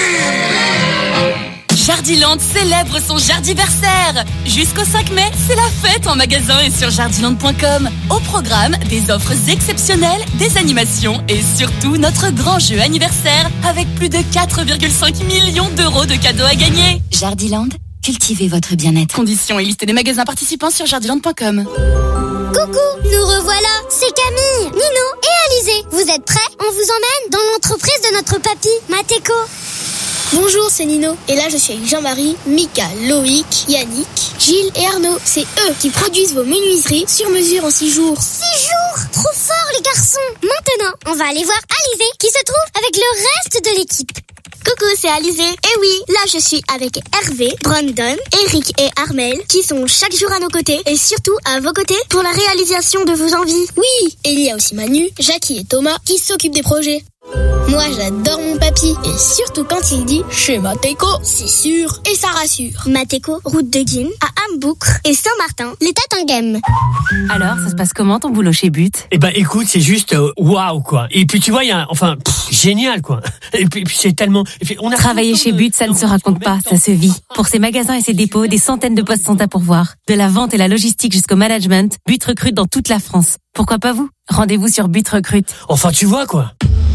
O: Jardiland célèbre son jardiversaire. Jusqu'au cinq mai, c'est la fête en magasin et sur jardiland point com. Au programme, des offres exceptionnelles, des animations et surtout notre grand jeu anniversaire avec plus de quatre virgule cinq millions d'euros de cadeaux à gagner.
R: Jardiland, cultivez votre bien-être.
O: Conditions et liste des magasins participants sur jardiland point com.
V: Coucou, nous revoilà, c'est Camille, Nino et Alizé. Vous êtes prêts? On vous emmène dans l'entreprise de notre papy, Mateko. Bonjour, c'est Nino. Et là, je suis avec Jean-Marie, Mika, Loïc, Yannick, Gilles et Arnaud. C'est eux qui produisent vos menuiseries sur mesure en six jours. Six jours? Trop fort, les garçons. Maintenant, on va aller voir Alizé qui se trouve avec le reste de l'équipe. Coucou, c'est Alizé. Et oui, là je suis avec Hervé, Brandon, Eric et Armel qui sont chaque jour à nos côtés et surtout à vos côtés pour la réalisation de vos envies. Oui, et il y a aussi Manu, Jackie et Thomas qui s'occupent des projets. Moi j'adore mon papy et surtout quand il dit chez Mateko, c'est sûr et ça rassure. Mateko, route de Guine, à Amboucre et Saint-Martin, les Tatinghem.
Y: Alors, ça se passe comment ton boulot chez But?
P: Eh ben écoute, c'est juste euh, waouh quoi. Et puis tu vois, il y a enfin pff, génial quoi. Et puis, et puis c'est tellement et puis, on a
Y: Travailler chez But, ça ne se raconte pas, ça se vit. Pour ses magasins et ses dépôts, des centaines de postes sont à pourvoir. De la vente et la logistique jusqu'au management, But recrute dans toute la France. Pourquoi pas vous? Rendez-vous sur But Recrute.
P: Enfin, tu vois quoi.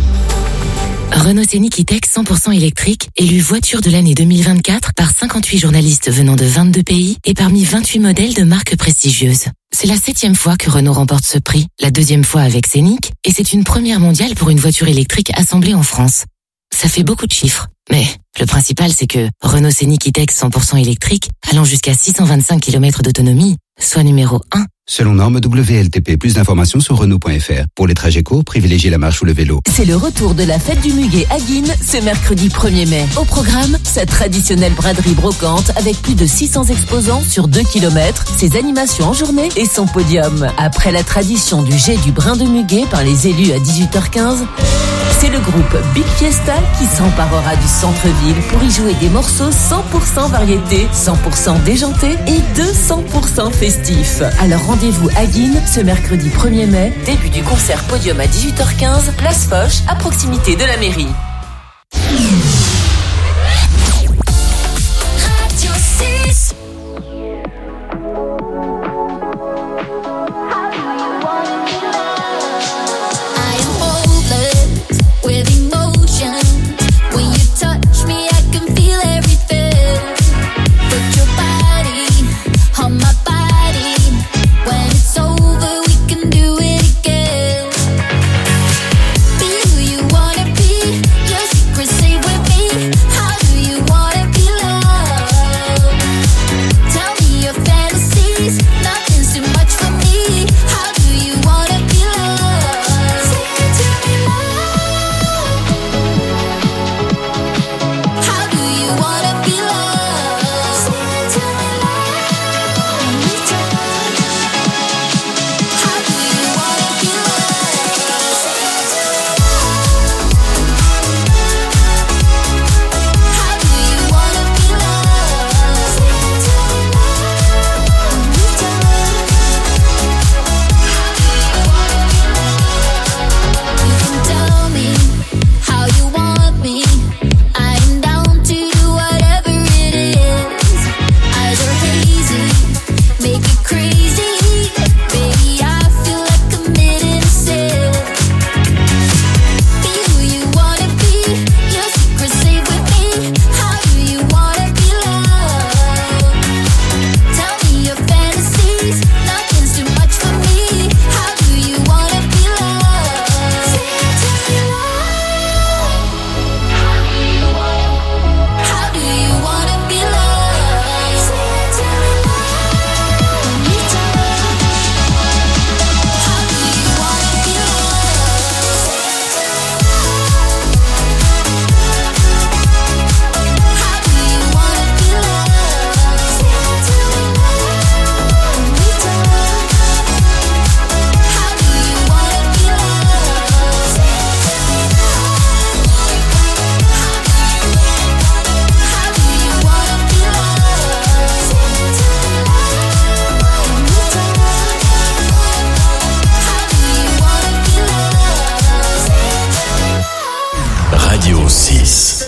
Q: Renault Scénic E-Tech cent pour cent électrique, élu voiture de l'année deux mille vingt-quatre par cinquante-huit journalistes venant de vingt-deux pays et parmi vingt-huit modèles de marques prestigieuses. C'est la septième fois que Renault remporte ce prix, la deuxième fois avec Scénic, et c'est une première mondiale pour une voiture électrique assemblée en France. Ça fait beaucoup de chiffres, mais le principal c'est que Renault Scénic E-Tech cent pour cent électrique, allant jusqu'à six cent vingt-cinq kilomètres d'autonomie, soit numéro un.
S: Selon norme W L T P, plus d'informations sur Renault point F R. Pour les trajets courts, privilégiez la marche ou le vélo.
Z: C'est le retour de la fête du muguet à Guine ce mercredi premier mai. Au programme, sa traditionnelle braderie brocante avec plus de six cents exposants sur deux kilomètres, ses animations en journée et son podium. Après la tradition du jet du brin de muguet par les élus à dix-huit heures quinze, c'est le groupe Big Fiesta qui s'emparera du centre-ville pour y jouer des morceaux cent pour cent variété, cent pour cent déjantés et deux cents pour cent festifs. Alors rendez-vous à Guine ce mercredi premier mai, début du concert podium à dix-huit heures quinze, place Foch, à proximité de la mairie.
B: Radio six.
F: With me
E: Radio six.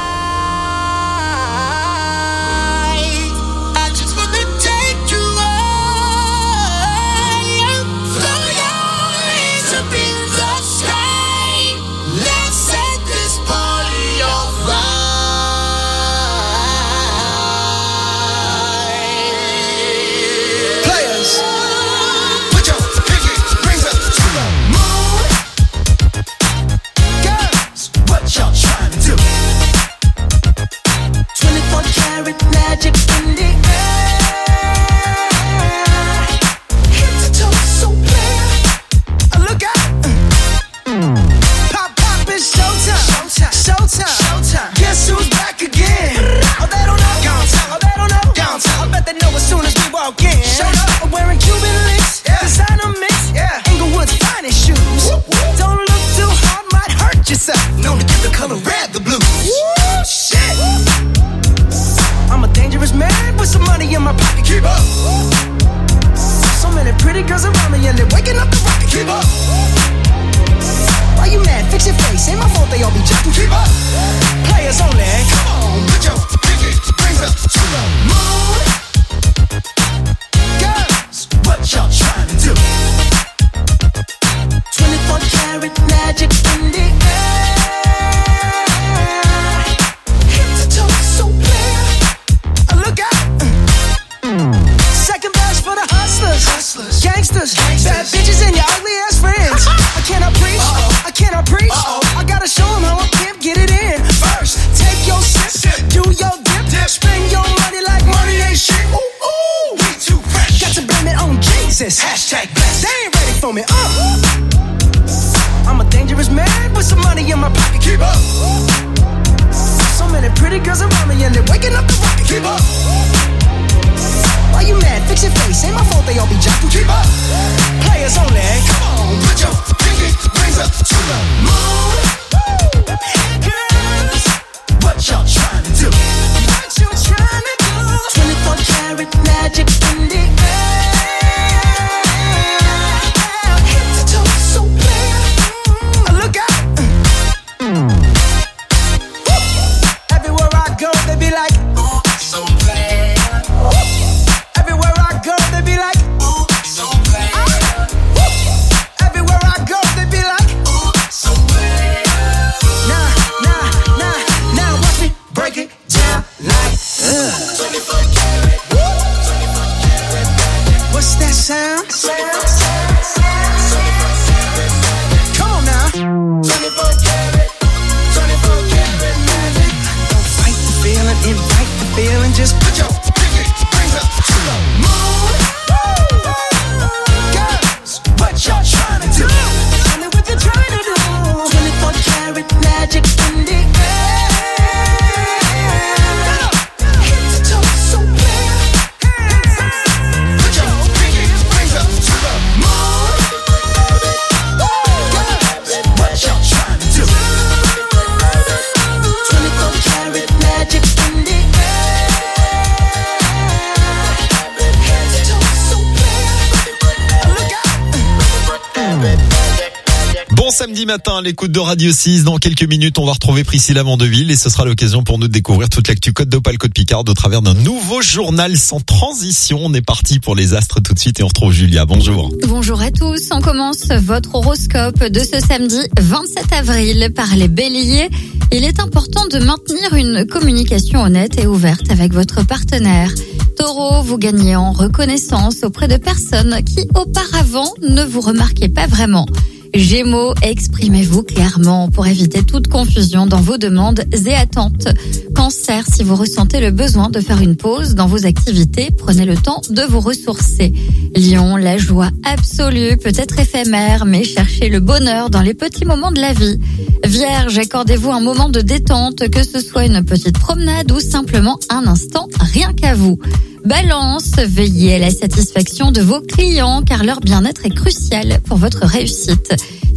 A: Samedi matin, l'écoute de Radio six. Dans quelques minutes, on va retrouver Priscilla Mandeville et ce sera l'occasion pour nous de découvrir toute l'actu Côte d'Opale, Côte Picard au travers d'un nouveau journal sans transition. On est parti pour les astres tout de suite et on retrouve Julia. Bonjour.
C: Bonjour à tous. On commence votre horoscope de ce samedi vingt-sept avril par les béliers. Il est important de maintenir une communication honnête et ouverte avec votre partenaire. Taureau, vous gagnez en reconnaissance auprès de personnes qui auparavant ne vous remarquaient pas vraiment. Gémeaux, exprimez-vous clairement pour éviter toute confusion dans vos demandes et attentes. Cancer, si vous ressentez le besoin de faire une pause dans vos activités, prenez le temps de vous ressourcer. Lion, la joie absolue peut être éphémère, mais cherchez le bonheur dans les petits moments de la vie. Vierge, accordez-vous un moment de détente, que ce soit une petite promenade ou simplement un instant rien qu'à vous. Balance, veillez à la satisfaction de vos clients car leur bien-être est crucial pour votre réussite.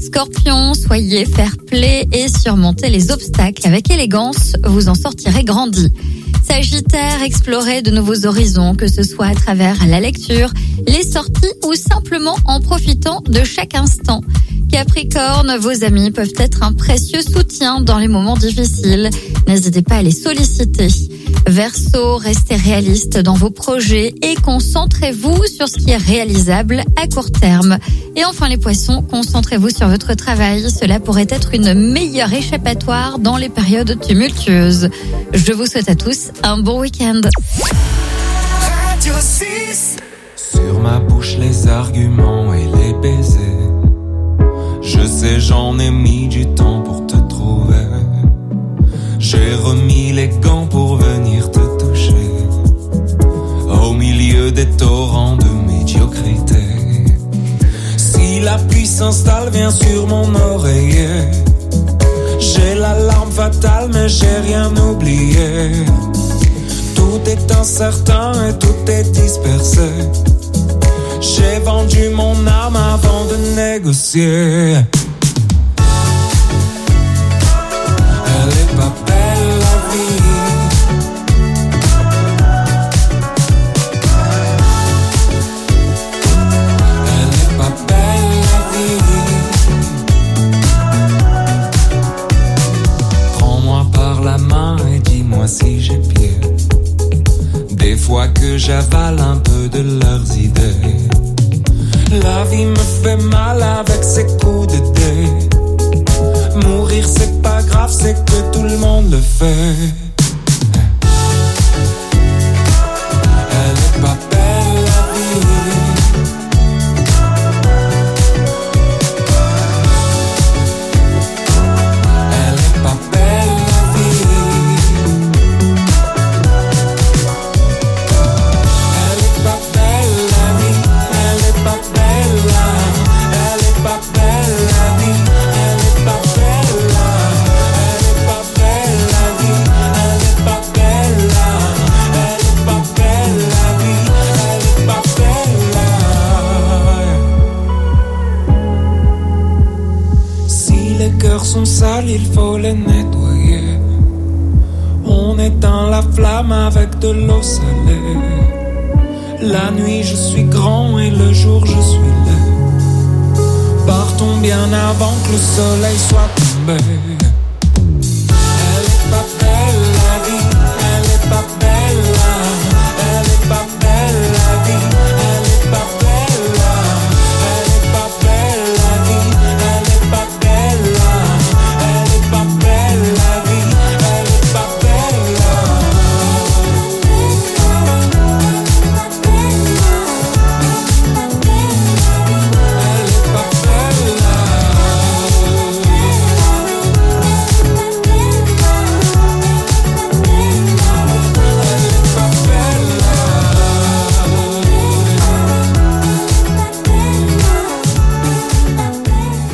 C: Scorpion, soyez fair-play et surmontez les obstacles avec élégance, vous en sortirez grandi. Sagittaire, explorez de nouveaux horizons, que ce soit à travers la lecture, les sorties ou simplement en profitant de chaque instant. Capricorne, vos amis peuvent être un précieux soutien dans les moments difficiles. N'hésitez pas à les solliciter. Verseau, restez réaliste dans vos projets et concentrez-vous sur ce qui est réalisable à court terme. Et enfin les poissons, concentrez-vous sur votre travail. Cela pourrait être une meilleure échappatoire dans les périodes tumultueuses. Je vous souhaite à tous un bon week-end.
D: Radio six. Sur ma bouche les arguments et les baisers. Je sais j'en ai mis du temps pour te trouver. J'ai remis les gants pour venir te toucher. Au milieu des torrents de médiocrité. Si la pluie s'installe, viens sur mon oreiller. J'ai l'alarme fatale mais j'ai rien oublié. Tout est incertain et tout est dispersé. J'ai vendu mon âme avant de négocier. Elle est pas belle la vie. Elle est pas belle la vie. Prends-moi par la main et dis-moi si j'ai pied. Des fois que j'avale un peu de leurs idées. La vie me fait mal avec ses coups de dé. Mourir c'est pas grave, c'est que tout le monde le fait. Elle est pas belle la vie. Elle est pas belle la vie. Elle est pas belle la vie. Elle est pas belle la. Elle est pas belle la vie. Elle est pas belle la. Elle est pas belle la vie. Elle est pas belle la. Elle est pas belle la vie. Elle est pas belle la. Si les cœurs sont sales, il faut les nettoyer. On éteint la flamme avec de l'eau salée. La nuit je suis grand et le jour je suis laid. Partons bien avant que le soleil soit tombé. Elle est pas belle la vie. Elle est pas belle la. Elle est pas belle la vie. Elle est pas belle la. Elle est pas belle la vie. Elle est pas belle la. Elle est pas belle la vie. Elle est pas belle la.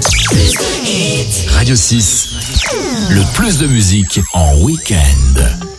E: Radio six, le plus de musique en week-end.